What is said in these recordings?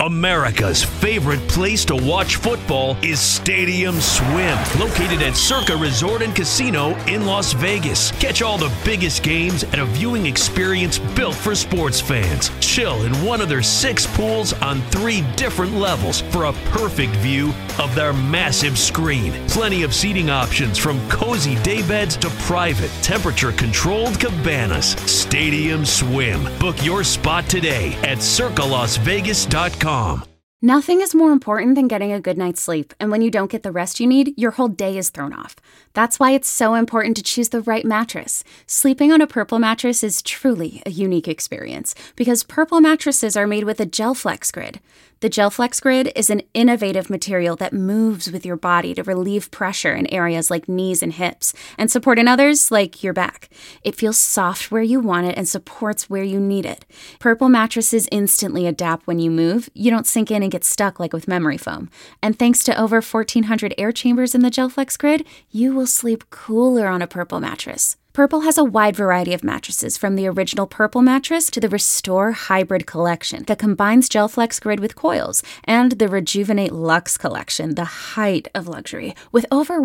America's favorite place to watch football is Stadium Swim, located at Circa Resort and Casino in Las Vegas. Catch all the biggest games at a viewing experience built for sports fans. Chill in one of their 6 pools on 3 different levels for a perfect view of their massive screen. Plenty of seating options from cozy daybeds to private, temperature-controlled cabanas. Stadium Swim. Book your spot today at circalasvegas.com. Nothing is more important than getting a good night's sleep, and when you don't get the rest you need, your whole day is thrown off. That's why it's so important to choose the right mattress. Sleeping on a Purple mattress is truly a unique experience because Purple mattresses are made with a GelFlex Grid. The GelFlex Grid is an innovative material that moves with your body to relieve pressure in areas like knees and hips and support in others like your back. It feels soft where you want it and supports where you need it. Purple mattresses instantly adapt when you move. You don't sink in and get stuck like with memory foam. And thanks to over 1,400 air chambers in the GelFlex Grid, you will sleep cooler on a Purple mattress. Purple has a wide variety of mattresses, from the original Purple mattress to the Restore Hybrid collection that combines GelFlex Grid with coils, and the Rejuvenate Luxe collection, the height of luxury, with over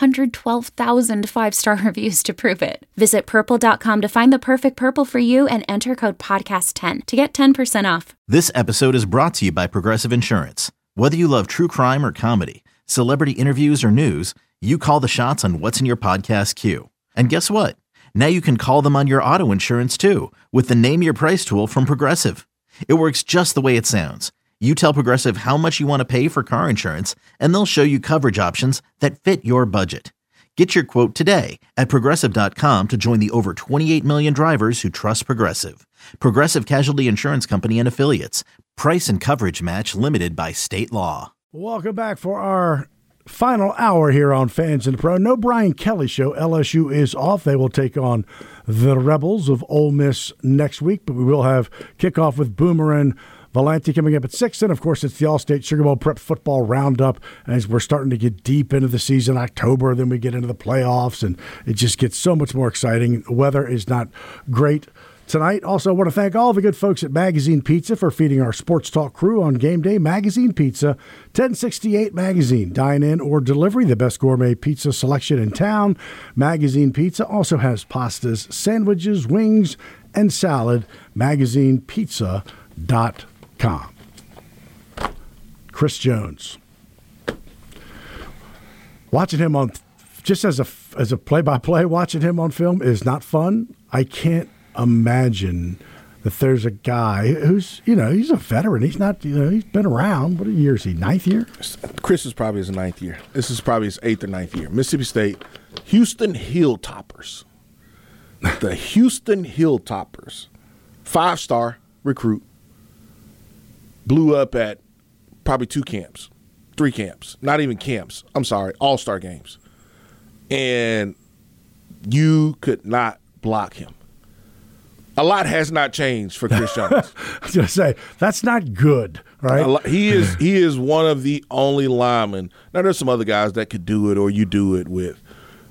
112,000 5-star reviews to prove it. Visit purple.com to find the perfect Purple for you and enter code podcast10 to get 10% off. This episode is brought to you by Progressive Insurance. Whether you love true crime or comedy, celebrity interviews or news, you call the shots on what's in your podcast queue. And guess what? Now you can call them on your auto insurance too with the Name Your Price tool from Progressive. It works just the way it sounds. You tell Progressive how much you want to pay for car insurance, and they'll show you coverage options that fit your budget. Get your quote today at Progressive.com to join the over 28 million drivers who trust Progressive. Progressive Casualty Insurance Company and Affiliates. Price and coverage match limited by state law. Welcome back for our final hour here on Fans in the Pro. No Brian Kelly show. LSU is off. They will take on the Rebels of Ole Miss next week, but we will have kickoff with Boomer and Valenti coming up at 6. And, of course, it's the All-State Sugar Bowl Prep Football Roundup as we're starting to get deep into the season, October, then we get into the playoffs, and it just gets so much more exciting. The weather is not great tonight. Also, I want to thank all the good folks at Magazine Pizza for feeding our Sports Talk crew on game day. Magazine Pizza, 1068 Magazine. Dine-in or delivery, the best gourmet pizza selection in town. Magazine Pizza also has pastas, sandwiches, wings, and salad. MagazinePizza.com. Chris Jones. Watching him on, just as a play-by-play, watching him on film is not fun. I can't imagine that there's a guy who's, he's a veteran. He's not, he's been around. What year is he? 9th year? Chris is probably his 9th year. This is probably his 8th or 9th year. Mississippi State, Houston Hilltoppers. The Houston Hilltoppers. 5-star recruit. Blew up at probably 2 camps, 3 camps. Not even camps. I'm sorry, all-star games. And you could not block him. A lot has not changed for Chris Jones. I was going to say, that's not good, right? He is one of the only linemen. Now, there's some other guys that could do it or you do it with.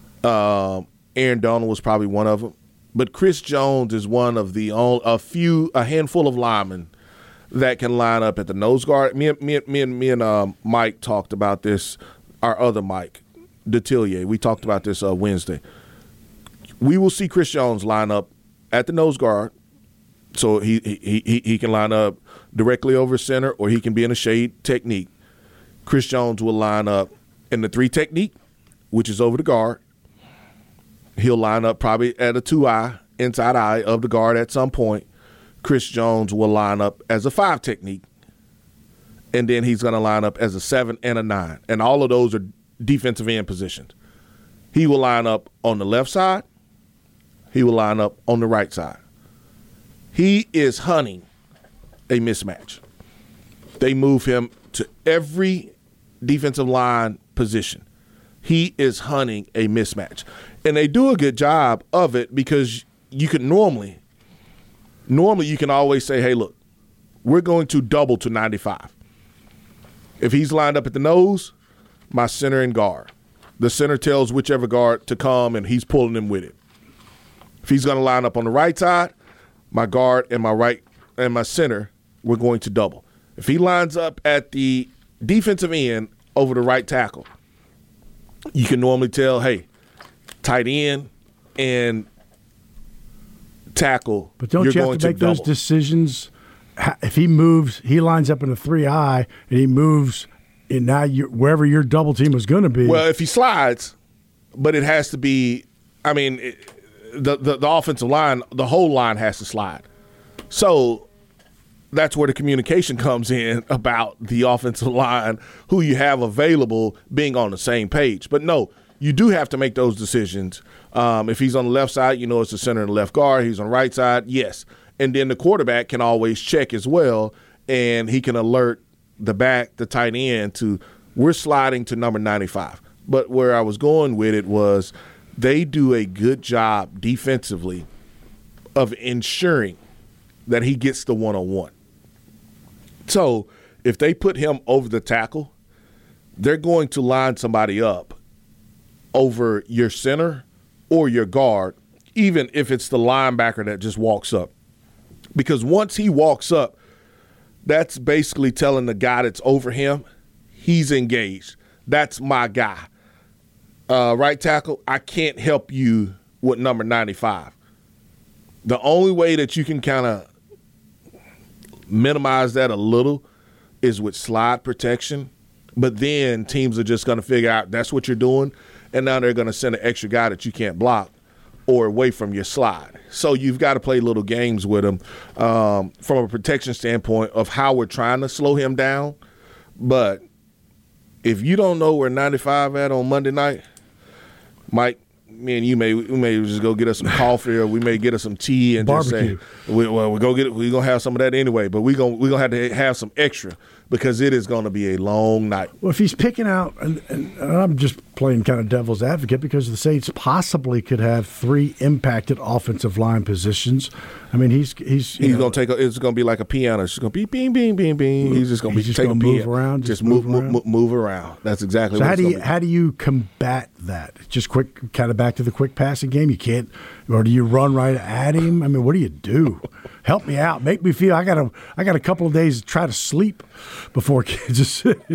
Aaron Donald was probably one of them. But Chris Jones is one of the a handful of linemen that can line up at the nose guard. Me and Mike talked about this, our other Mike, Detillier. We talked about this Wednesday. We will see Chris Jones line up at the nose guard, so he can line up directly over center, or he can be in a shade technique. Chris Jones will line up in the 3 technique, which is over the guard. He'll line up probably at a 2-eye, inside eye of the guard at some point. Chris Jones will line up as a 5 technique, and then he's going to line up as a 7 and a 9, and all of those are defensive end positions. He will line up on the left side. He will line up on the right side. He is hunting a mismatch. They move him to every defensive line position. He is hunting a mismatch. And they do a good job of it because you can normally you can always say, hey, look, we're going to double to 95. If he's lined up at the nose, my center and guard. The center tells whichever guard to come, and he's pulling him with it. If he's going to line up on the right side, my guard and my right and my center, we're going to double. If he lines up at the defensive end over the right tackle, you can normally tell, hey, tight end and tackle. But don't you have to make those decisions? If he moves, he lines up in a 3-eye, and he moves, and now wherever your double team is going to be. Well, if he slides, but it has to be. I mean, the offensive line, the whole line has to slide. So that's where the communication comes in about the offensive line, who you have available, being on the same page. But no, you do have to make those decisions. If he's on the left side, it's the center and the left guard. He's on the right side, yes. And then the quarterback can always check as well, and he can alert the tight end to, we're sliding to number 95. But where I was going with it was they do a good job defensively of ensuring that he gets the one-on-one. So if they put him over the tackle, they're going to line somebody up over your center or your guard, even if it's the linebacker that just walks up. Because once he walks up, that's basically telling the guy that's over him, he's engaged. That's my guy. Right tackle, I can't help you with number 95. The only way that you can kind of minimize that a little is with slide protection. But then teams are just going to figure out that's what you're doing, and now they're going to send an extra guy that you can't block or away from your slide. So you've got to play little games with him from a protection standpoint of how we're trying to slow him down. But if you don't know where 95 at on Monday night, Mike, me and you may just go get us some coffee, or we may get us some tea and barbecue. Just say, we're gonna have some of that anyway. But we're gonna have to have some extra, because it is going to be a long night. Well, if he's picking out, and I'm just playing kind of devil's advocate, because the Saints possibly could have 3 impacted offensive line positions. I mean, he's going to take. It's going to be like a piano. It's going to be bing, bing, bing, bing. He's just going to be taking move around, just move around. That's exactly. So what how do you combat that? Just quick, kind of back to the quick passing game. You can't, or do you run right at him? I mean, what do you do? Help me out. Make me feel I got a couple of days to try to sleep before Kansas City.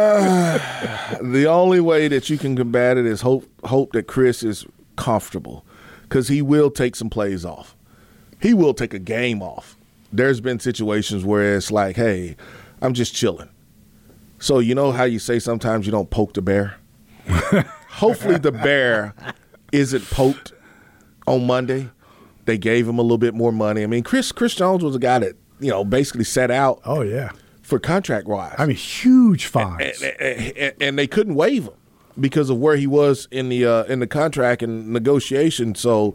The only way that you can combat it is hope that Chris is comfortable, because he will take some plays off. He will take a game off. There's been situations where it's like, hey, I'm just chilling. So you know how you say sometimes you don't poke the bear? Hopefully the bear isn't poked on Monday. They gave him a little bit more money. I mean, Chris Jones was a guy that, basically sat out. Oh, yeah. For contract-wise. I mean, huge fines. And they couldn't waive him because of where he was in the contract and negotiation. So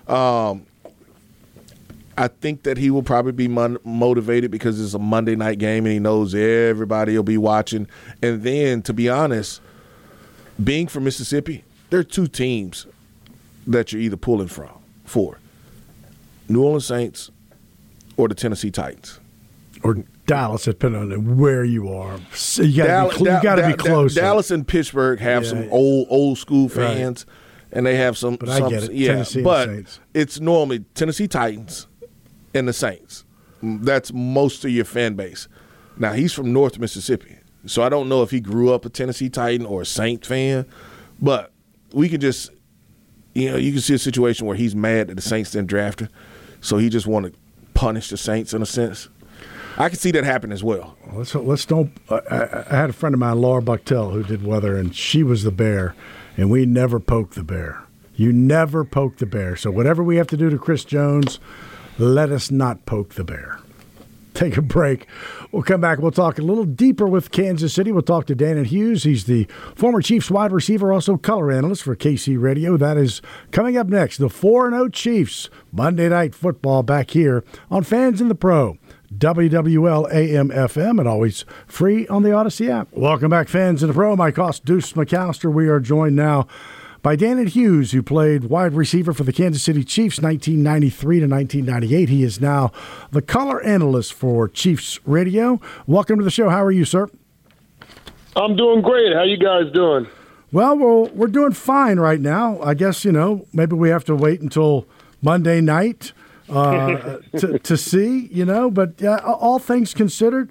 I think that he will probably be motivated because it's a Monday night game and he knows everybody will be watching. And then, to be honest, being from Mississippi, there are 2 teams that you're either pulling for. New Orleans Saints or the Tennessee Titans. Or Dallas, depending on where you are. So you got to be close. Dallas and Pittsburgh have some old school fans, right, and they have some. But I get it. Yeah, Tennessee but and Saints. It's normally Tennessee Titans and the Saints. That's most of your fan base. Now, he's from North Mississippi, so I don't know if he grew up a Tennessee Titan or a Saint fan, but we can just, you can see a situation where he's mad that the Saints didn't draft him, so he just want to punish the Saints in a sense. I can see that happen as well. Let's don't. I had a friend of mine, Laura Bucktel, who did weather, and she was the bear, and we never poke the bear. You never poke the bear. So whatever we have to do to Chris Jones, let us not poke the bear. Take a break. We'll come back. We'll talk a little deeper with Kansas City. We'll talk to Danon Hughes. He's the former Chiefs wide receiver, also color analyst for KC Radio. That is coming up next. The 4-0 Chiefs, Monday Night Football, back here on Fans in the Pro. WWL AM FM, and always free on the Odyssey app. Welcome back, Fans in the Pro. Mike Hoss, Deuce McAllister. We are joined now by Danon Hughes, who played wide receiver for the Kansas City Chiefs 1993 to 1998. He is now the color analyst for Chiefs Radio. Welcome to the show. How are you, sir? I'm doing great. How you guys doing? Well, we're doing fine right now. I guess, maybe we have to wait until Monday night to see, but all things considered,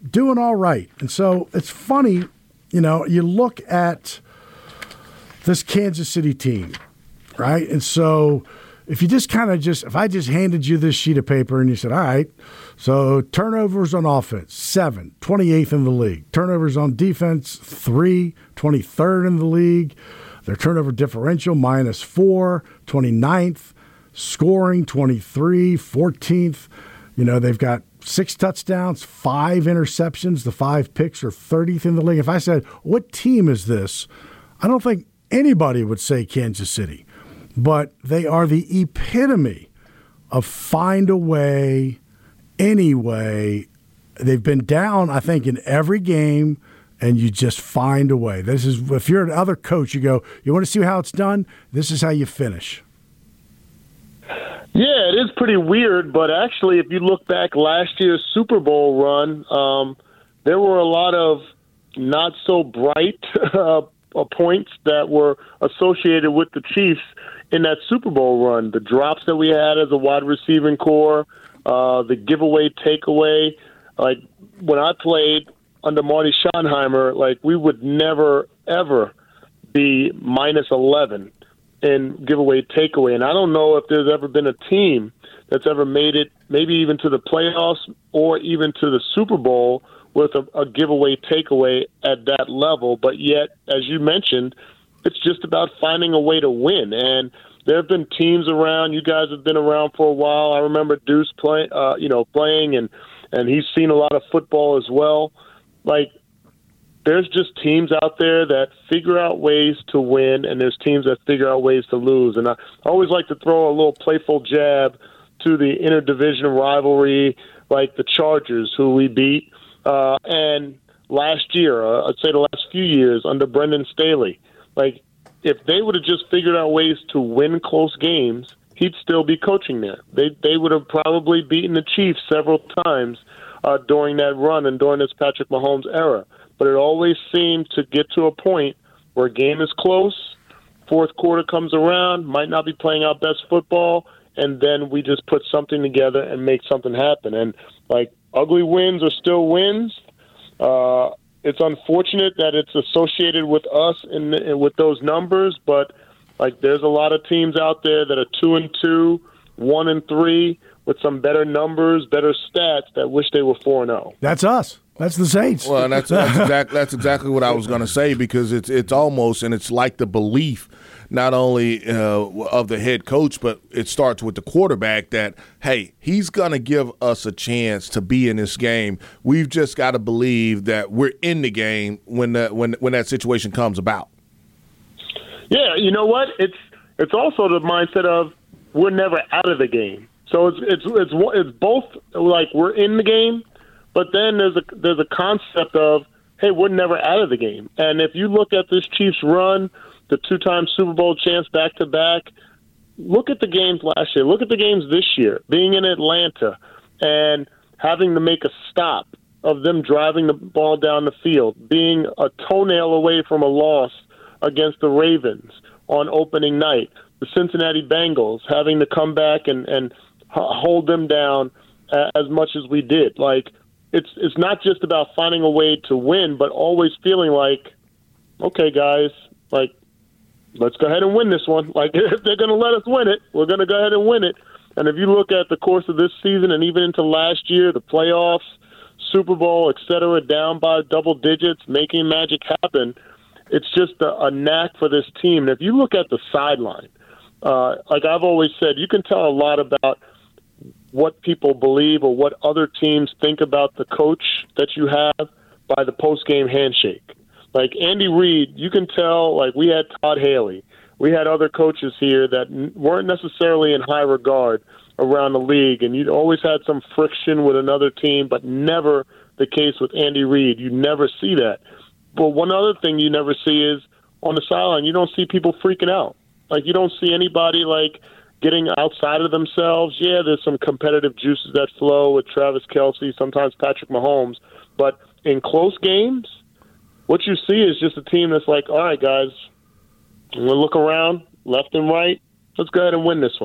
doing all right. And so it's funny, you look at this Kansas City team, right? And so if you just if I just handed you this sheet of paper and you said, all right, so turnovers on offense, 7, 28th in the league. Turnovers on defense, 3, 23rd in the league. Their turnover differential, -4, 29th. Scoring, 23, 14th. They've got 6 touchdowns, 5 interceptions. The 5 picks are 30th in the league. If I said, what team is this? I don't think anybody would say Kansas City. But they are the epitome of find a way, anyway. They've been down, I think, in every game, and you just find a way. This is, if you're another coach, you go, you want to see how it's done? This is how you finish. Yeah, it is pretty weird, but actually, if you look back last year's Super Bowl run, there were a lot of not so bright points that were associated with the Chiefs in that Super Bowl run. The drops that we had as a wide receiving core, the giveaway takeaway. Like when I played under Marty Schottenheimer, like we would never, ever be -11 in giveaway takeaway. And I don't know if there's ever been a team that's ever made it maybe even to the playoffs or even to the Super Bowl with a giveaway takeaway at that level. But yet, as you mentioned, it's just about finding a way to win. And there have been teams around. You guys have been around for a while. I remember Deuce playing, and he's seen a lot of football as well. Like, there's just teams out there that figure out ways to win, and there's teams that figure out ways to lose. And I always like to throw a little playful jab to the interdivision rivalry, like the Chargers, who we beat. And last year, I'd say the last few years under Brendan Staley, like if they would have just figured out ways to win close games, he'd still be coaching there. They would have probably beaten the Chiefs several times during that run and during this Patrick Mahomes era. But it always seemed to get to a point where a game is close, fourth quarter comes around, might not be playing our best football, and then we just put something together and make something happen. And like ugly wins are still wins. It's unfortunate that it's associated with us and with those numbers, but like there's a lot of teams out there that are 2-2, 1-3 with some better numbers, better stats that wish they were 4-0. That's us. That's the Saints. Well, and that's exactly what I was going to say, because it's almost, and it's like the belief not only of the head coach, but it starts with the quarterback that, hey, he's going to give us a chance to be in this game. We've just got to believe that we're in the game when that situation comes about. Yeah, you know what? It's also the mindset of we're never out of the game. So it's both like we're in the game, but then there's a concept of, hey, we're never out of the game. And if you look at this Chiefs run, the 2-time Super Bowl champs back-to-back, look at the games last year. Look at the games this year, being in Atlanta and having to make a stop of them driving the ball down the field, being a toenail away from a loss against the Ravens on opening night, the Cincinnati Bengals having to come back and hold them down as much as we did. Like, it's not just about finding a way to win, but always feeling like, okay, guys, like, let's go ahead and win this one. Like, if they're going to let us win it, we're going to go ahead and win it. And if you look at the course of this season and even into last year, the playoffs, Super Bowl, et cetera, down by double digits, making magic happen, it's just a knack for this team. And if you look at the sideline, like I've always said, you can tell a lot about what people believe or what other teams think about the coach that you have by the post-game handshake. Like Andy Reid, you can tell, like we had Todd Haley. We had other coaches here that weren't necessarily in high regard around the league, and you always had some friction with another team, but never the case with Andy Reid. You never see that. But one other thing you never see is on the sideline, you don't see people freaking out. Like you don't see anybody like getting outside of themselves. Yeah, there's some competitive juices that flow with Travis Kelce, sometimes Patrick Mahomes, but in close games, what you see is just a team that's like, all right, guys, I'm going to look around left and right. Let's go ahead and win this one.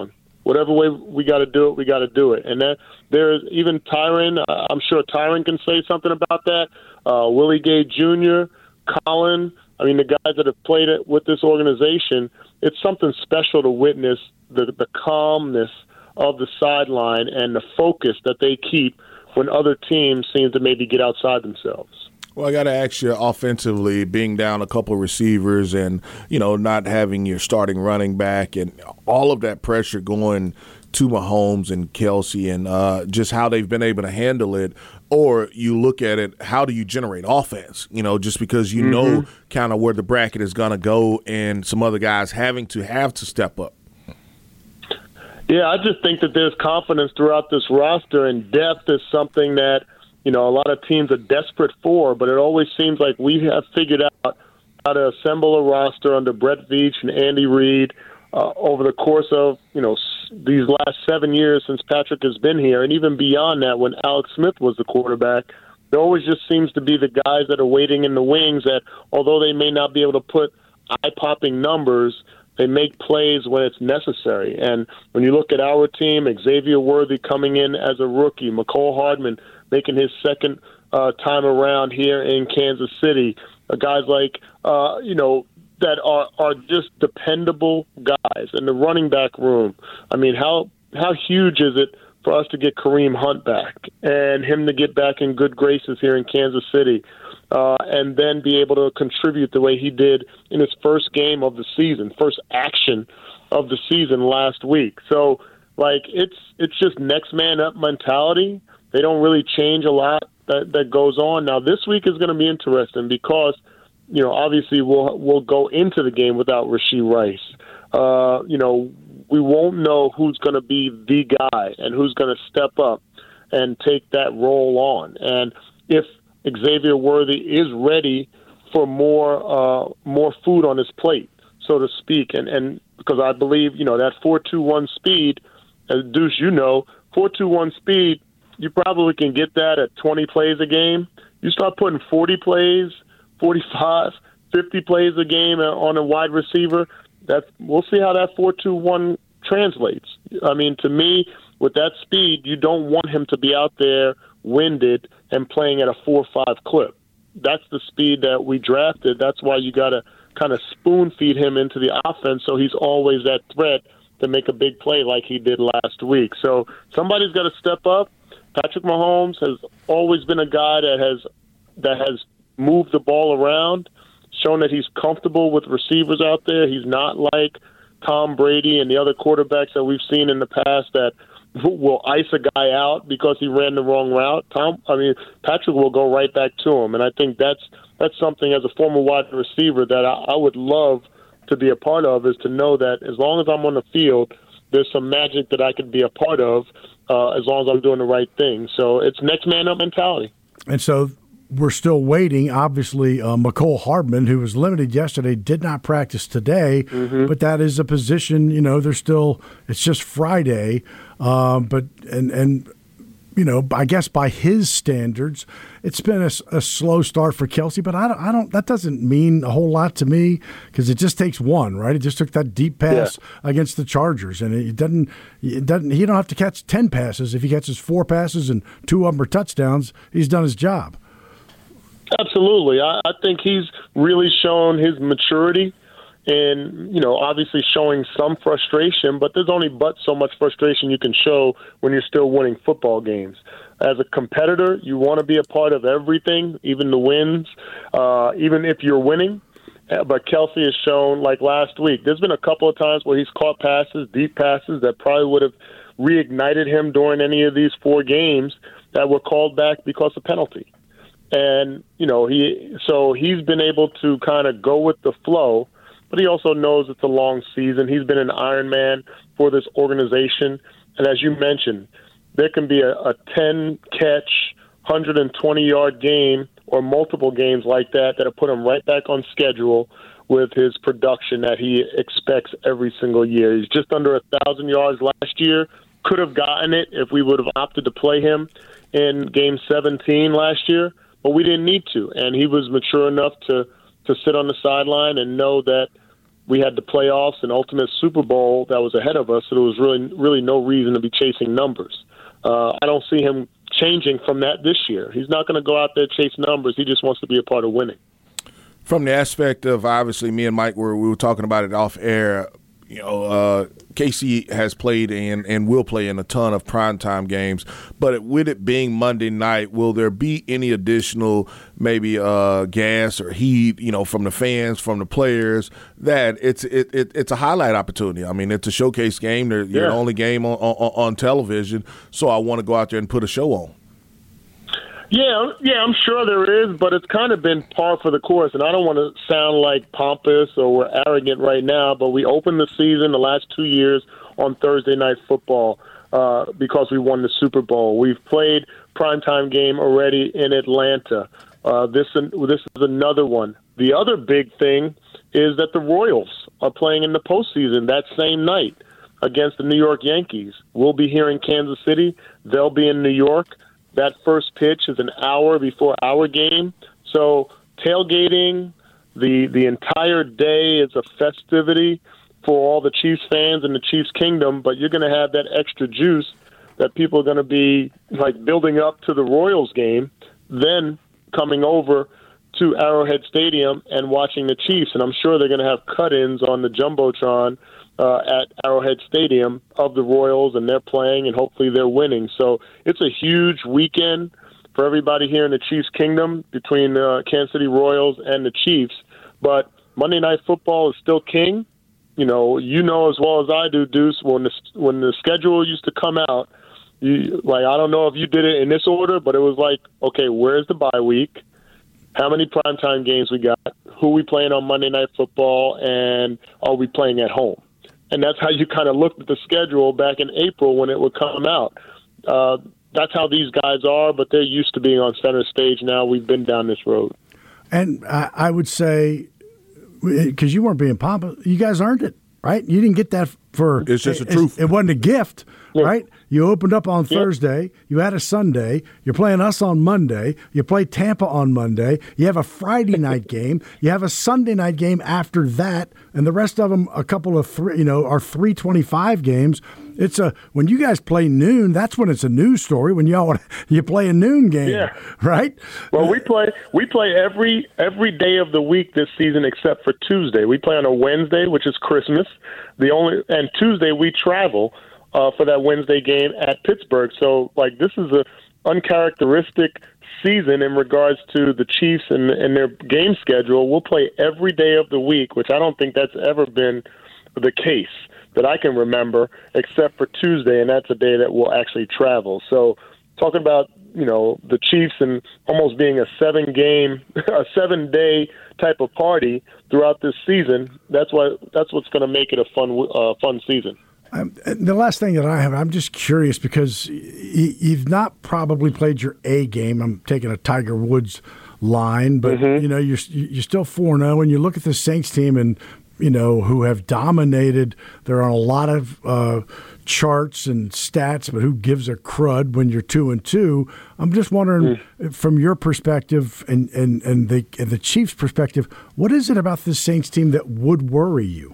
Whatever way we got to do it, we got to do it. And there's even Tyron. I'm sure Tyron can say something about that. Willie Gay Jr., Colin. I mean, the guys that have played it with this organization, it's something special to witness the calmness of the sideline and the focus that they keep when other teams seem to maybe get outside themselves. Well, I got to ask you, offensively, being down a couple of receivers and, not having your starting running back and all of that pressure going to Mahomes and Kelsey and just how they've been able to handle it. Or you look at it, how do you generate offense? Just because you know kind of where the bracket is going to go and some other guys have to step up. Yeah, I just think that there's confidence throughout this roster, and depth is something that, a lot of teams are desperate for, but it always seems like we have figured out how to assemble a roster under Brett Veach and Andy Reid over the course of, these last 7 years since Patrick has been here, and even beyond that when Alex Smith was the quarterback. There always just seems to be the guys that are waiting in the wings that, although they may not be able to put eye-popping numbers, they make plays when it's necessary. And when you look at our team, Xavier Worthy coming in as a rookie, Mecole Hardman making his second time around here in Kansas City, guys like, that are just dependable guys. In the running back room, I mean, how huge is it for us to get Kareem Hunt back and him to get back in good graces here in Kansas City, and then be able to contribute the way he did in his first game of the season, first action of the season last week. So, it's just next man up mentality. They don't really change a lot that goes on. Now, this week is going to be interesting because, obviously we'll go into the game without Rashee Rice. We won't know who's going to be the guy and who's going to step up and take that role on. And if Xavier Worthy is ready for more food on his plate, so to speak, and because I believe, that 4.21 speed, as Deuce, 4.21 speed, you probably can get that at 20 plays a game. You start putting 40 plays, 45, 50 plays a game on a wide receiver, we'll see how that 4.21 translates. I mean, to me, with that speed, you don't want him to be out there winded and playing at a 4.5 clip. That's the speed that we drafted. That's why you got to kind of spoon feed him into the offense so he's always that threat to make a big play like he did last week. So somebody's got to step up. Patrick Mahomes has always been a guy that has moved the ball around, shown that he's comfortable with receivers out there. He's not like Tom Brady and the other quarterbacks that we've seen in the past that will ice a guy out because he ran the wrong route. Patrick will go right back to him, and I think that's something as a former wide receiver that I would love to be a part of, is to know that as long as I'm on the field, there's some magic that I could be a part of as long as I'm doing the right thing. So it's next man up mentality. And so we're still waiting. Obviously, Mecole Hardman, who was limited yesterday, did not practice today, but that is a position, it's just Friday. I guess by his standards, it's been a slow start for Kelsey, but that doesn't mean a whole lot to me because it just takes one, right? It just took that deep pass against the Chargers, and he don't have to catch 10 passes. If he catches 4 passes and 2 of them are touchdowns, he's done his job. Absolutely. I think he's really shown his maturity and, obviously showing some frustration, but there's only so much frustration you can show when you're still winning football games. As a competitor, you want to be a part of everything, even the wins, even if you're winning. But Kelsey has shown, like last week, there's been a couple of times where he's caught passes, deep passes, that probably would have reignited him during any of these 4 games that were called back because of penalty. And, he's been able to kind of go with the flow, but he also knows it's a long season. He's been an Iron Man for this organization. And as you mentioned, there can be a 10-catch, 120-yard game or multiple games like that'll put him right back on schedule with his production that he expects every single year. He's just under 1,000 yards last year. Could have gotten it if we would have opted to play him in Game 17 last year, but we didn't need to. And he was mature enough to sit on the sideline and know that we had the playoffs and ultimate Super Bowl that was ahead of us, so there was really no reason to be chasing numbers. I don't see him changing from that this year. He's not going to go out there chase numbers. He just wants to be a part of winning. From the aspect of, obviously, me and Mike we were talking about it off air. KC has played and will play in a ton of primetime games, but with it being Monday night, will there be any additional maybe gas or heat, from the fans, from the players, that it's a highlight opportunity? I mean, it's a showcase game. You're the only game on television, so I want to go out there and put a show on. Yeah, I'm sure there is, but it's kind of been par for the course, and I don't want to sound like pompous or we're arrogant right now, but we opened the season the last 2 years on Thursday Night Football because we won the Super Bowl. We've played primetime game already in Atlanta. This is another one. The other big thing is that the Royals are playing in the postseason that same night against the New York Yankees. We'll be here in Kansas City. They'll be in New York. That first pitch is an hour before our game. So tailgating, the entire day is a festivity for all the Chiefs fans in the Chiefs Kingdom, but you're going to have that extra juice that people are going to be like building up to the Royals game, then coming over to Arrowhead Stadium and watching the Chiefs. And I'm sure they're going to have cut-ins on the Jumbotron at Arrowhead Stadium of the Royals, and they're playing, and hopefully they're winning. So it's a huge weekend for everybody here in the Chiefs Kingdom between the Kansas City Royals and the Chiefs. But Monday Night Football is still king. You know as well as I do, Deuce, when the schedule used to come out, I don't know if you did it in this order, but it was like, okay, where's the bye week? How many primetime games we got? Who we playing on Monday Night Football? And are we playing at home? And that's how you kind of looked at the schedule back in April when it would come out. That's how these guys are, but they're used to being on center stage now. We've been down this road. And I would say, because you weren't being pompous, you guys earned it, right? You didn't get that for – It's just the truth. It wasn't a gift, right? You opened up on Thursday. You had a Sunday. You're playing us on Monday. You play Tampa on Monday. You have a Friday night game. You have a Sunday night game after that, and the rest of them, a couple of are 3:25 games. When you guys play noon, that's when it's a news story. When you play a noon game, right? Well, we play every day of the week this season except for Tuesday. We play on a Wednesday, which is Christmas. And Tuesday we travel for that Wednesday game at Pittsburgh. So, this is a uncharacteristic season in regards to the Chiefs and their game schedule. We'll play every day of the week, which I don't think that's ever been the case that I can remember, except for Tuesday, and that's a day that we'll actually travel. So, talking about the Chiefs and almost being a 7-day type of party throughout this season, that's what's going to make it a fun season. The last thing that I have, I'm just curious because you've not probably played your A game. I'm taking a Tiger Woods line, but you're still 4-0, and you look at the Saints team and who have dominated. They're on a lot of charts and stats, but who gives a crud when you're 2-2? I'm just wondering, from your perspective and the Chiefs' perspective, what is it about this Saints team that would worry you?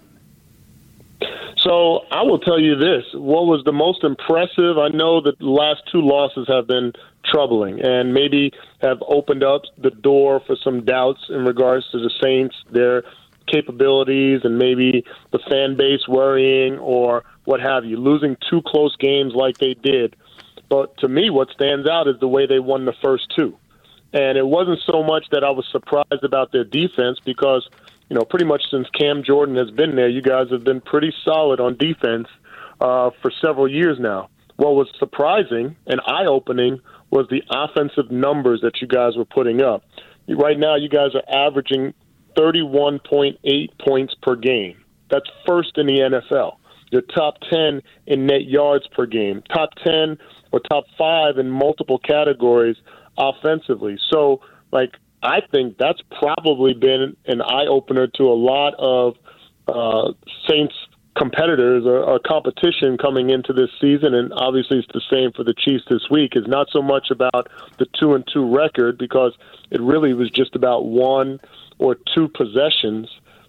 So I will tell you this. What was the most impressive, I know that the last 2 losses have been troubling and maybe have opened up the door for some doubts in regards to the Saints, their capabilities, and maybe the fan base worrying or what have you, losing 2 close games like they did. But to me, what stands out is the way they won the first 2. And it wasn't so much that I was surprised about their defense because pretty much since Cam Jordan has been there, you guys have been pretty solid on defense for several years now. What was surprising and eye-opening was the offensive numbers that you guys were putting up. Right now, you guys are averaging 31.8 points per game. That's first in the NFL. You're top 10 in net yards per game, top 10 or top 5 in multiple categories offensively. So, I think that's probably been an eye-opener to a lot of Saints competitors or competition coming into this season, and obviously it's the same for the Chiefs this week. It's not so much about the 2-2 record because it really was just about 1 or 2 possessions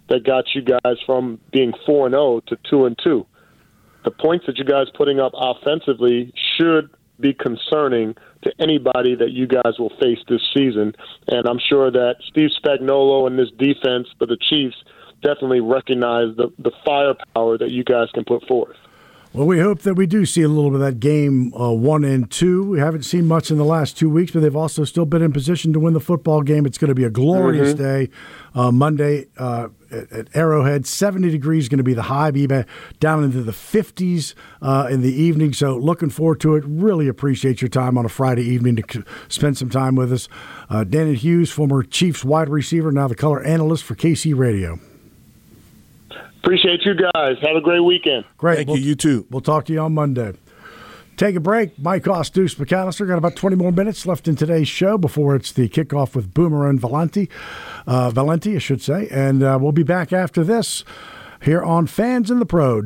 that got you guys from being 4-0 to 2-2. The points that you guys putting up offensively should be concerning to anybody that you guys will face this season. And I'm sure that Steve Spagnuolo and this defense for the Chiefs definitely recognize the firepower that you guys can put forth. Well, we hope that we do see a little bit of that game 1 and 2. We haven't seen much in the last 2 weeks, but they've also still been in position to win the football game. It's going to be a glorious day Monday at Arrowhead. 70 degrees going to be the high, be down into the 50s in the evening. So looking forward to it. Really appreciate your time on a Friday evening to spend some time with us. Danon Hughes, former Chiefs wide receiver, now the color analyst for KC Radio. Appreciate you guys. Have a great weekend. Great. Thank you. You too. We'll talk to you on Monday. Take a break. Mike Hoss, Deuce McAllister. Got about 20 more minutes left in today's show before it's the kickoff with Boomer and Valenti, I should say. And we'll be back after this here on Fans in the Pro,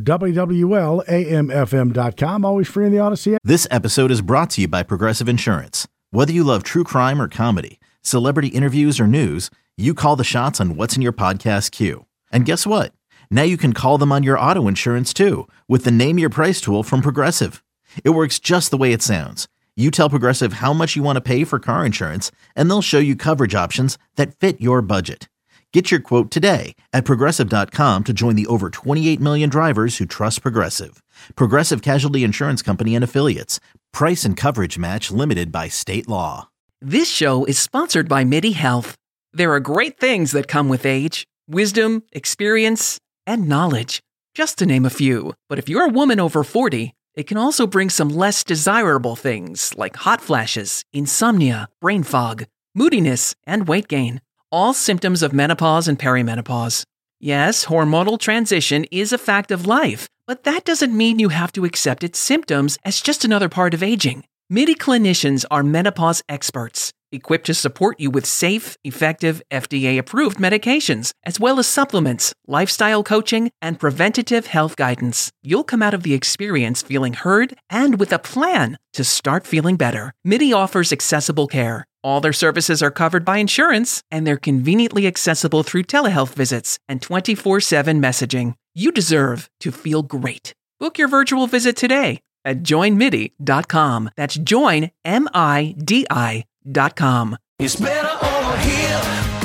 WWL-AMFM.com. Always free in the Odyssey. This episode is brought to you by Progressive Insurance. Whether you love true crime or comedy, celebrity interviews or news, you call the shots on what's in your podcast queue. And guess what? Now you can call them on your auto insurance too with the Name Your Price tool from Progressive. It works just the way it sounds. You tell Progressive how much you want to pay for car insurance, and they'll show you coverage options that fit your budget. Get your quote today at Progressive.com to join the over 28 million drivers who trust Progressive. Progressive Casualty Insurance Company and Affiliates. Price and coverage match limited by state law. This show is sponsored by MIDI Health. There are great things that come with age. Wisdom, experience, and knowledge, just to name a few. But if you're a woman over 40, it can also bring some less desirable things like hot flashes, insomnia, brain fog, moodiness, and weight gain. All symptoms of menopause and perimenopause. Yes, hormonal transition is a fact of life, but that doesn't mean you have to accept its symptoms as just another part of aging. MIDI clinicians are menopause experts, equipped to support you with safe, effective, FDA-approved medications, as well as supplements, lifestyle coaching, and preventative health guidance. You'll come out of the experience feeling heard and with a plan to start feeling better. MIDI offers accessible care. All their services are covered by insurance, and they're conveniently accessible through telehealth visits and 24/7 messaging. You deserve to feel great. Book your virtual visit today at joinmidi.com. That's joinmidi.com. It's better over here.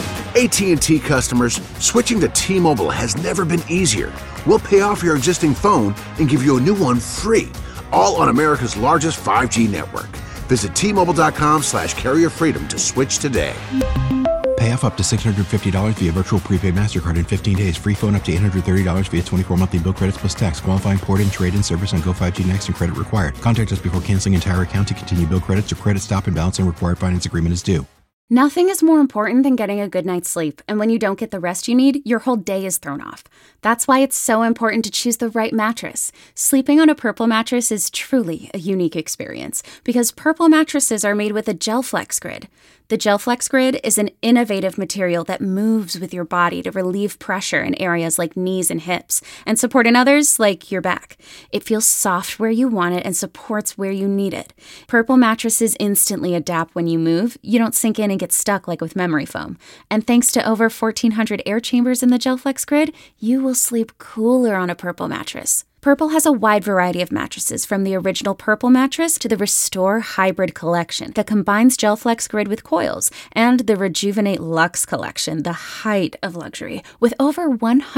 AT&T customers, switching to T-Mobile has never been easier. We'll pay off your existing phone and give you a new one free, all on America's largest 5G network. Visit T-Mobile.com/carrier freedom to switch today. Pay off up to $650 via virtual prepaid MasterCard in 15 days. Free phone up to $830 via 24 monthly bill credits plus tax. Qualifying port-in, trade-in service on Go 5G Next and credit required. Contact us before canceling entire account to continue bill credits or credit stop and balance and required finance agreement is due. Nothing is more important than getting a good night's sleep, and when you don't get the rest you need, your whole day is thrown off. That's why it's so important to choose the right mattress. Sleeping on a Purple mattress is truly a unique experience, because Purple mattresses are made with a GelFlex Grid. The GelFlex Grid is an innovative material that moves with your body to relieve pressure in areas like knees and hips, and support in others like your back. It feels soft where you want it and supports where you need it. Purple mattresses instantly adapt when you move. You don't sink in and get stuck like with memory foam. And thanks to over 1,400 air chambers in the GelFlex Grid, you will sleep cooler on a Purple mattress. Purple has a wide variety of mattresses, from the original Purple mattress to the Restore Hybrid collection that combines GelFlex Grid with coils, and the Rejuvenate Luxe collection, the height of luxury, with over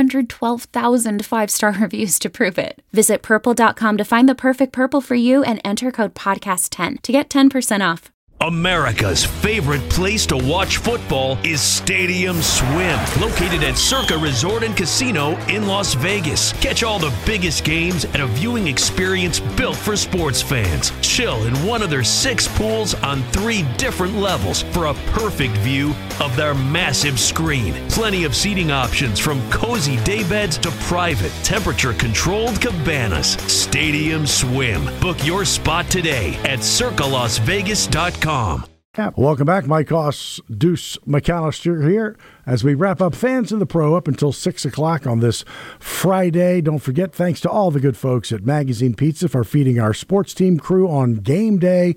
112,000 five-star reviews to prove it. Visit Purple.com to find the perfect Purple for you and enter code podcast10 to get 10% off. America's favorite place to watch football is Stadium Swim, located at Circa Resort and Casino in Las Vegas. Catch all the biggest games at a viewing experience built for sports fans. Chill in one of their 6 pools on 3 different levels for a perfect view of their massive screen. Plenty of seating options, from cozy daybeds to private, temperature-controlled cabanas. Stadium Swim. Book your spot today at circalasvegas.com. Welcome back. Mike Hoss, Deuce McAllister here as we wrap up Fans in the Pro up until 6 o'clock on this Friday. Don't forget, thanks to all the good folks at Magazine Pizza for feeding our sports team crew on game day.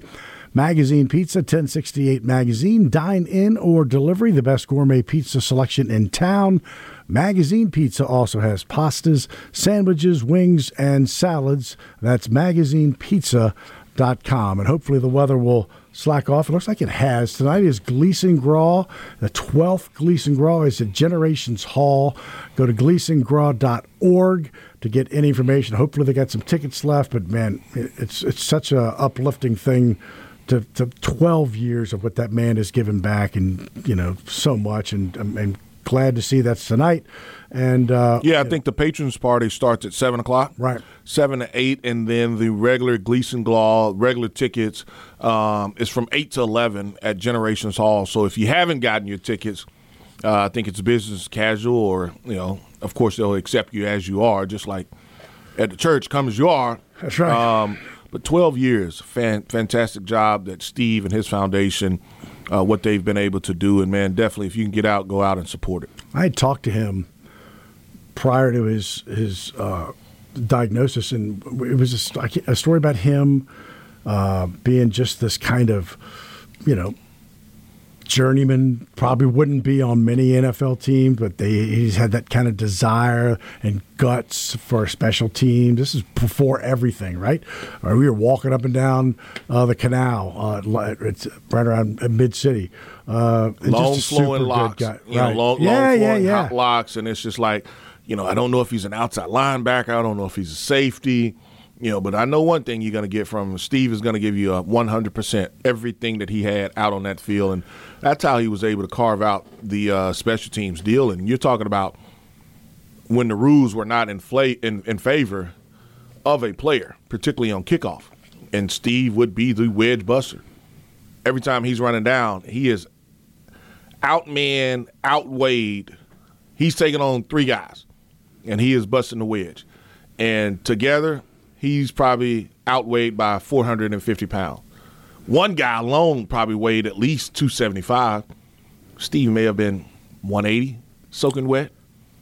Magazine Pizza, 1068 Magazine. Dine in or delivery, the best gourmet pizza selection in town. Magazine Pizza also has pastas, sandwiches, wings, and salads. That's magazinepizza.com. And hopefully the weather will slack off. It looks like it has. Tonight is Gleason Graw, the 12th Gleason Graw. It's at Generations Hall. Go to gleasongraw.org to get any information. Hopefully they got some tickets left, but man, it's such a uplifting thing to 12 years of what that man has given back, and so much, and glad to see that's tonight. And I think the patrons party starts at 7:00. Right. 7 to 8, and then the regular Gleason Graw regular tickets is from 8 to 11 at Generations Hall. So if you haven't gotten your tickets, I think it's business casual, or of course they'll accept you as you are, just like at the church, come as you are. That's right. But 12 years, fantastic job that Steve and his foundation, what they've been able to do, and man, definitely if you can get out, go out and support it. I had talked to him prior to his diagnosis, and it was a story about him being just this kind of, journeyman. Probably wouldn't be on many NFL teams, but he's had that kind of desire and guts for a special team. This is before everything, right? We were walking up and down the canal. It's right around Mid-City. Long flowing locks. Right. Long flowing hot locks, and it's just like, I don't know if he's an outside linebacker. I don't know if he's a safety. But I know one thing you're going to get from him. Steve is going to give you a 100% everything that he had out on that field, and that's how he was able to carve out the special teams deal. And you're talking about when the rules were not in favor of a player, particularly on kickoff, and Steve would be the wedge buster. Every time he's running down, he is outmanned, outweighed. He's taking on 3 guys, and he is busting the wedge. And together, he's probably outweighed by 450 pounds. One guy alone probably weighed at least 275. Steve may have been 180, soaking wet.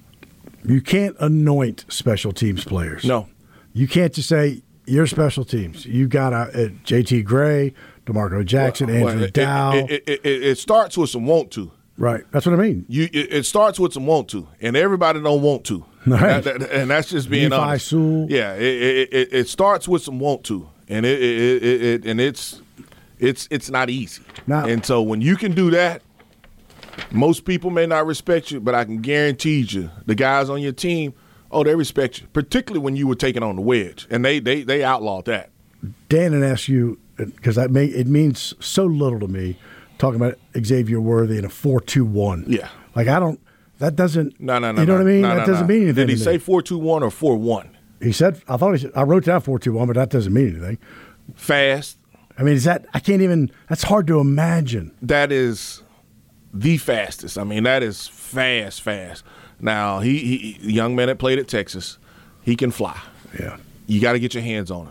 You can't anoint special teams players. No. You can't just say, you're special teams. You got J.T. Gray, DeMarco Jackson, Andrew Dow. It starts with some want to. Right. That's what I mean. It starts with some want to, and everybody don't want to. Right. And that's just being Levi honest. Sewell. Yeah, it starts with some want to, and it's not easy. No. And so when you can do that, most people may not respect you, but I can guarantee you, the guys on your team, they respect you, particularly when you were taking on the wedge, and they outlawed that. Dan, and ask you, because it means so little to me, talking about Xavier Worthy in a 4-2-1. Yeah. That doesn't. No. You know what I mean? That doesn't mean anything. Did he say 4-2-1 or 4-1? He said. I wrote down 4-2-1, but that doesn't mean anything. Fast. I mean, I can't even. That's hard to imagine. That is the fastest. I mean, that is fast. Now, he young man that played at Texas, he can fly. Yeah. You got to get your hands on him.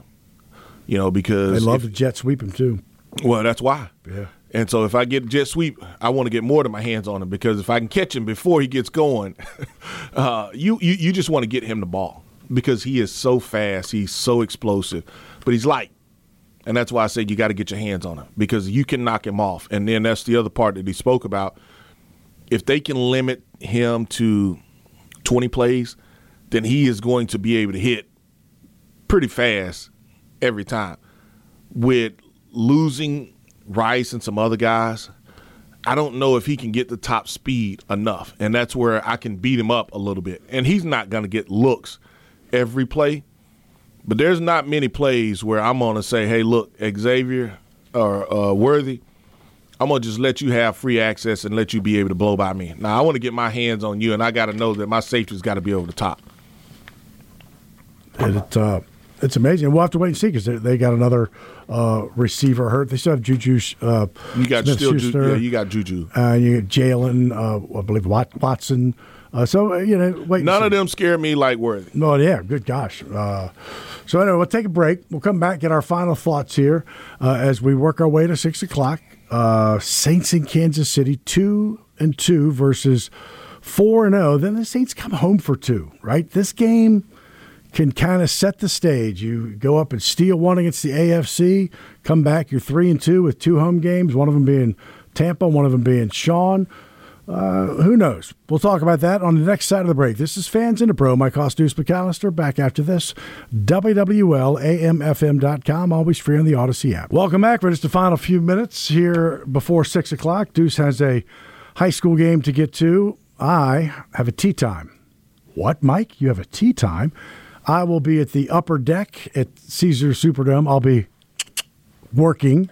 Because they love to jet sweep him too. Well, that's why. Yeah. And so if I get jet sweep, I want to get more than my hands on him, because if I can catch him before he gets going, you just want to get him the ball, because he is so fast, he's so explosive, but he's light. And that's why I say you got to get your hands on him, because you can knock him off. And then that's the other part that he spoke about. If they can limit him to 20 plays, then he is going to be able to hit pretty fast every time. With losing Rice and some other guys, I don't know if he can get the top speed enough, and that's where I can beat him up a little bit. And he's not going to get looks every play, but there's not many plays where I'm going to say, hey, look, Xavier or Worthy, I'm going to just let you have free access and let you be able to blow by me. Now, I want to get my hands on you, and I got to know that my safety's got to be over the top. And it's amazing. We'll have to wait and see, because they got another receiver hurt. They still have Juju. You got Smith-Schuster. you got Juju. You got Jalen. I believe Watson. Wait. None of them scare me like Worthy. Oh yeah, good gosh. So anyway, we'll take a break. We'll come back, get our final thoughts here as we work our way to 6:00. Saints in Kansas City, 2-2 versus 4-0. Then the Saints come home for 2. Right, this game. can kind of set the stage. You go up and steal one against the AFC, come back, you're 3-2 with 2 home games, one of them being Tampa, one of them being Sean. Who knows? We'll talk about that on the next side of the break. This is Fans in the Pro. Mike Deuce McAllister. Back after this. WWLAMFM.com. Always free on the Odyssey app. Welcome back for just the final few minutes here before 6 o'clock. Deuce has a high school game to get to. I have a tea time. What, Mike? You have a tea time? I will be at the upper deck at Caesars Superdome. I'll be working.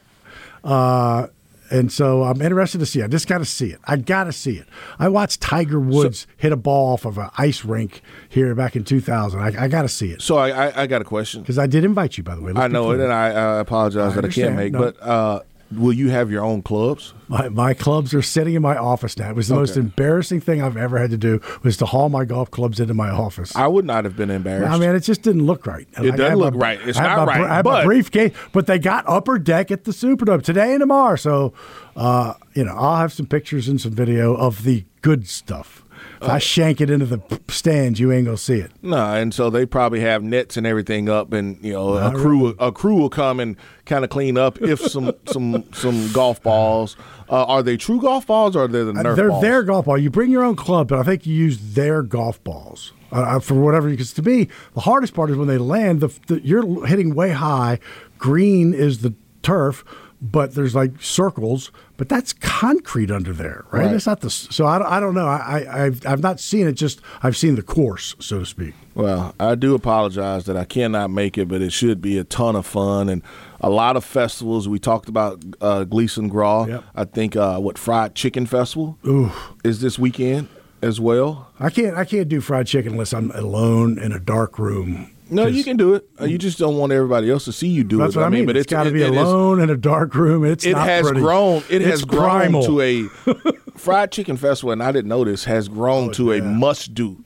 And so I'm interested to see it. I just got to see it. I got to see it. I watched Tiger Woods hit a ball off of an ice rink here back in 2000. I got to see it. So I got a question. Because I did invite you, by the way. I know it, and I apologize that I can't make. No. But will you have your own clubs? My clubs are sitting in my office now. It was the most embarrassing thing I've ever had to do was to haul my golf clubs into my office. I would not have been embarrassed. I mean, it just didn't look right. It doesn't look right. It's not right. I had my briefcase, but they got upper deck at the Superdome today and tomorrow. So, I'll have some pictures and some video of the good stuff. If I shank it into the stands, you ain't gonna see it. No, and so they probably have nets and everything up, and a crew will come and kind of clean up if some golf balls. Are they true golf balls or are they the Nerf They're balls? their golf ball. You bring your own club, but I think you use their golf balls for whatever. Because to me, the hardest part is when they land. You're hitting way high. Green is the turf. But there's like circles, but that's concrete under there, right? It's not so I don't know. I've not seen it. Just I've seen the course, so to speak. Well, I do apologize that I cannot make it, but it should be a ton of fun and a lot of festivals. We talked about Gleason Graw. Yep. I think Fried Chicken Festival is this weekend as well. I can't do fried chicken unless I'm alone in a dark room. No, you can do it. You just don't want everybody else to see you do it. That's what I mean. But it's got to be alone in a dark room. It has grown primal. to a Fried Chicken Festival, and I didn't know this, has grown to a must-do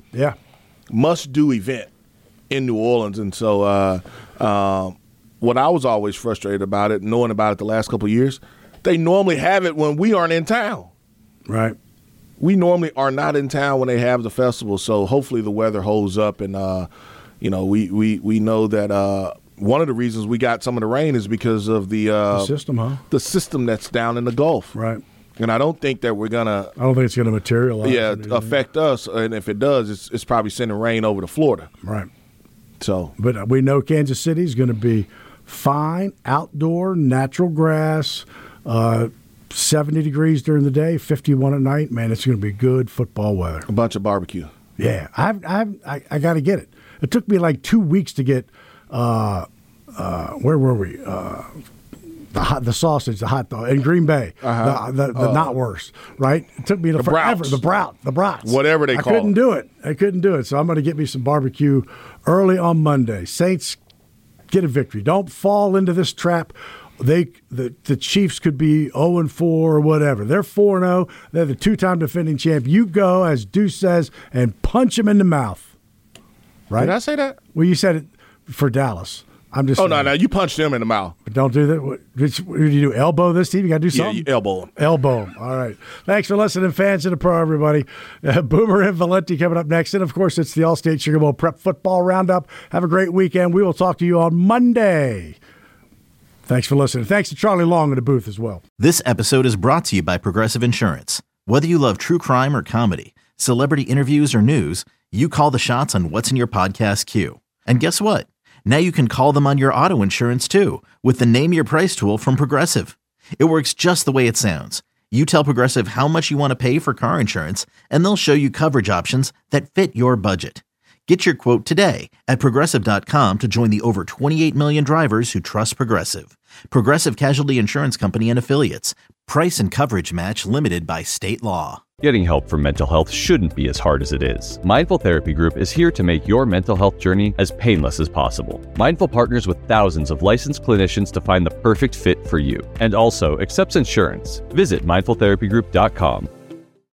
event in New Orleans. And so what I was always frustrated about it, knowing about it the last couple of years, they normally have it when we aren't in town. Right. We normally are not in town when they have the festival, so hopefully the weather holds up and we know that one of the reasons we got some of the rain is because of the system, the system that's down in the Gulf. Right. And I don't think that we're gonna. I don't think it's gonna materialize. Yeah, affect us. And if it does, it's probably sending rain over to Florida. Right. So, but we know Kansas City is going to be fine, outdoor, natural grass. 70 degrees during the day, 51 at night. Man, it's going to be good football weather. A bunch of barbecue. Yeah, I got to get it. It took me like 2 weeks to get. Where were we? The sausage, the hot dog in Green Bay. The not worse, right? It took me forever. The brats, whatever they call it. I couldn't do it. So I'm going to get me some barbecue early on Monday. Saints get a victory. Don't fall into this trap. The Chiefs could be 0-4 or whatever. They're 4-0. They're the two-time defending champ. You go, as Deuce says, and punch them in the mouth. Right? Did I say that? Well, you said it for Dallas. I'm just. Oh, no, you punched them in the mouth. But don't do that. What did you do? Elbow this team? You got to do something? Yeah, you elbow them. Elbow them. All right. Thanks for listening, Fans of the Pro, everybody. Boomer and Valenti coming up next. And, of course, it's the Allstate Sugar Bowl Prep Football Roundup. Have a great weekend. We will talk to you on Monday. Thanks for listening. Thanks to Charlie Long in the booth as well. This episode is brought to you by Progressive Insurance. Whether you love true crime or comedy, celebrity interviews or news, you call the shots on what's in your podcast queue. And guess what? Now you can call them on your auto insurance too with the Name Your Price tool from Progressive. It works just the way it sounds. You tell Progressive how much you want to pay for car insurance, and they'll show you coverage options that fit your budget. Get your quote today at Progressive.com to join the over 28 million drivers who trust Progressive. Progressive Casualty Insurance Company and Affiliates. Price and coverage match limited by state law. Getting help for mental health shouldn't be as hard as it is. Mindful Therapy Group is here to make your mental health journey as painless as possible. Mindful partners with thousands of licensed clinicians to find the perfect fit for you, and also accepts insurance. Visit mindfultherapygroup.com.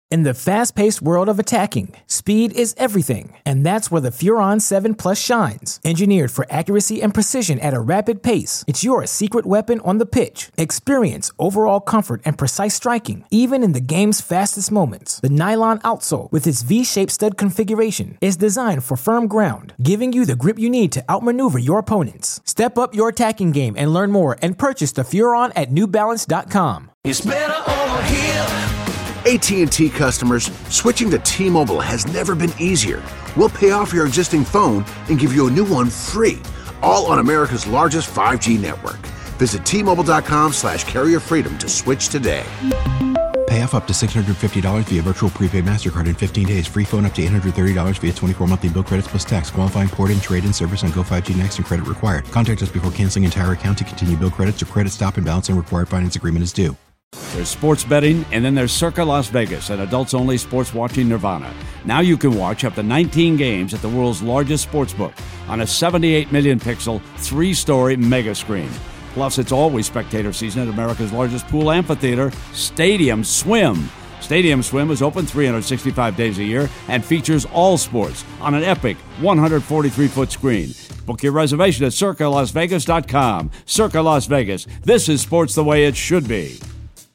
In the fast-paced world of attacking, speed is everything, and that's where the Furon 7 Plus shines. Engineered for accuracy and precision at a rapid pace, it's your secret weapon on the pitch. Experience overall comfort and precise striking, even in the game's fastest moments. The nylon outsole, with its V-shaped stud configuration, is designed for firm ground, giving you the grip you need to outmaneuver your opponents. Step up your attacking game and learn more and purchase the Furon at NewBalance.com. It's better over here. AT&T customers, switching to T-Mobile has never been easier. We'll pay off your existing phone and give you a new one free, all on America's largest 5G network. Visit T-Mobile.com/carrier freedom to switch today. Pay off up to $650 via virtual prepaid MasterCard in 15 days. Free phone up to $830 via 24 monthly bill credits plus tax. Qualifying port-in, trade-in service on Go5G Next and credit required. Contact us before canceling entire account to continue bill credits or credit stop and balance and required finance agreement is due. There's sports betting, and then there's Circa Las Vegas, an adults-only sports watching nirvana. Now you can watch up to 19 games at the world's largest sportsbook on a 78 million pixel, 3-story mega screen. Plus, it's always spectator season at America's largest pool amphitheater, Stadium Swim. Stadium Swim is open 365 days a year and features all sports on an epic 143-foot screen. Book your reservation at CircaLasVegas.com. Circa Las Vegas. This is sports the way it should be.